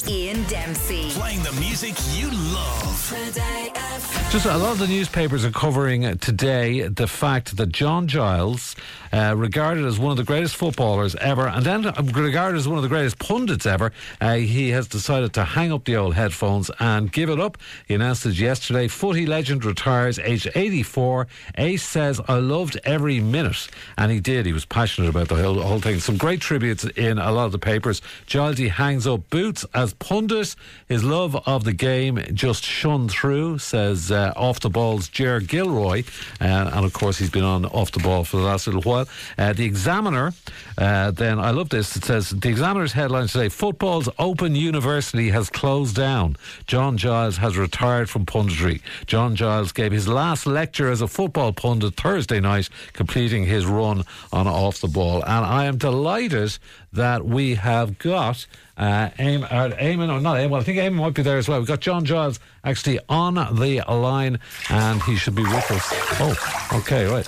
Ian Dempsey. Playing the music you love. Today FM. Just a lot of the newspapers are covering today the fact that John Giles, regarded as one of the greatest footballers ever, and then regarded as one of the greatest pundits ever, he has decided to hang up the old headphones and give it up. He announced it yesterday. Footy legend retires, aged 84. Ace says, "I loved every minute," and he did. He was passionate about the whole thing. Some great tributes in a lot of the papers. Gilesy hangs up boots as pundit. His love of the game just shone through, says Off the Ball's Ger Gilroy, and of course he's been on Off the Ball for the last little while. The Examiner, then I love this, it says the Examiner's headline today: football's Open University has closed down. John Giles has retired from punditry. John Giles gave his last lecture as a football pundit Thursday night, completing his run on Off the Ball. And I am delighted that we have got Eamon, or not Eamon, well, I think Eamon might be there as well. We've got John Giles actually on the line, and he should be with us. Oh, okay, right.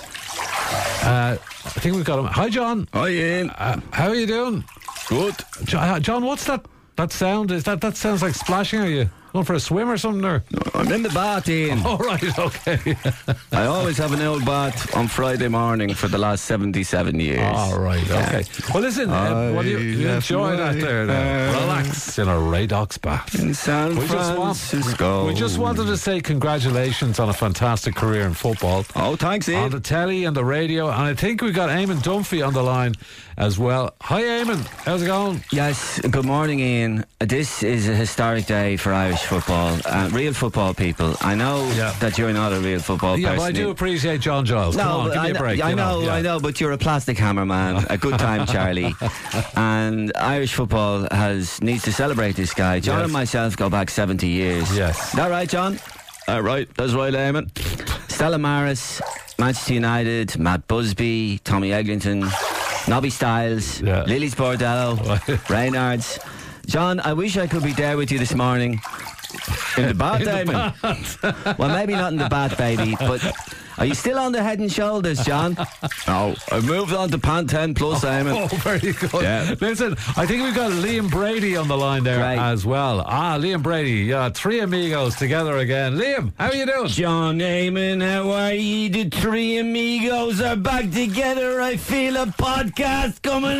I think we've got him. Hi, John. Hi, Ian. How are you doing? Good. John, what's that sound? Is that sounds like splashing? Are you going for a swim or something? Or? I'm in the bath, Ian. Oh, right, okay. I always have an old bath on Friday morning for the last 77 years. All right, okay. Well, listen, what do you enjoy that there? Relax in a Radox bath. In San Francisco. We just wanted to say congratulations on a fantastic career in football. Oh, thanks, Ian. On the telly and the radio, and I think we've got Eamon Dunphy on the line as well. Hi, Eamon. How's it going? Yes, good morning, Ian. This is a historic day for Irish football. Real football people. I know that you're not a real football person. Yeah, but I do appreciate John Giles. Come on, give me a break. I know, but you're a plastic hammer, man. A good time, Charlie. And Irish football needs to celebrate this guy. John and myself go back 70 years. Yes. Is that right, John? Right, that's right, Eamon. Stella Maris, Manchester United, Matt Busby, Tommy Eglinton, Nobby Stiles, Lilies Bordello, Reynards. John, I wish I could be there with you this morning. In the bath, Eamon. Well, maybe not in the bath, baby, but are you still on the Head and Shoulders, John? No, I've moved on to Pantene Plus, Eamon. Oh, very good. Yeah. Listen, I think we've got Liam Brady on the line there as well. Liam Brady, three amigos together again. Liam, how are you doing? John, Eamon, how are you? The three amigos are back together. I feel a podcast coming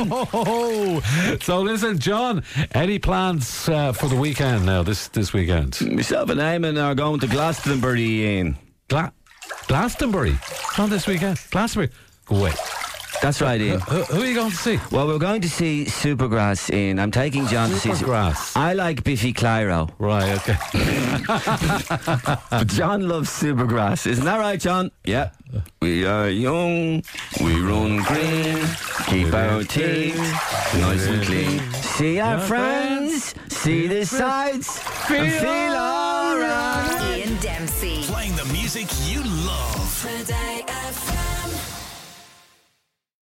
on. So listen, John, any plans for the weekend now, this weekend? Myself and Eamon are going to Glastonbury, Ian. Glastonbury? Not this weekend. Glastonbury. Go away. That's right, Ian. Who are you going to see? Well, we're going to see Supergrass, Ian. I'm taking John to see Supergrass. I like Biffy Clyro. Right, okay. But John loves Supergrass. Isn't that right, John? Yeah. We are young, we run green, keep our teeth nice and clean. See our friends, see the sights, feel alright. Ian Dempsey. Playing the music you love. Today FM.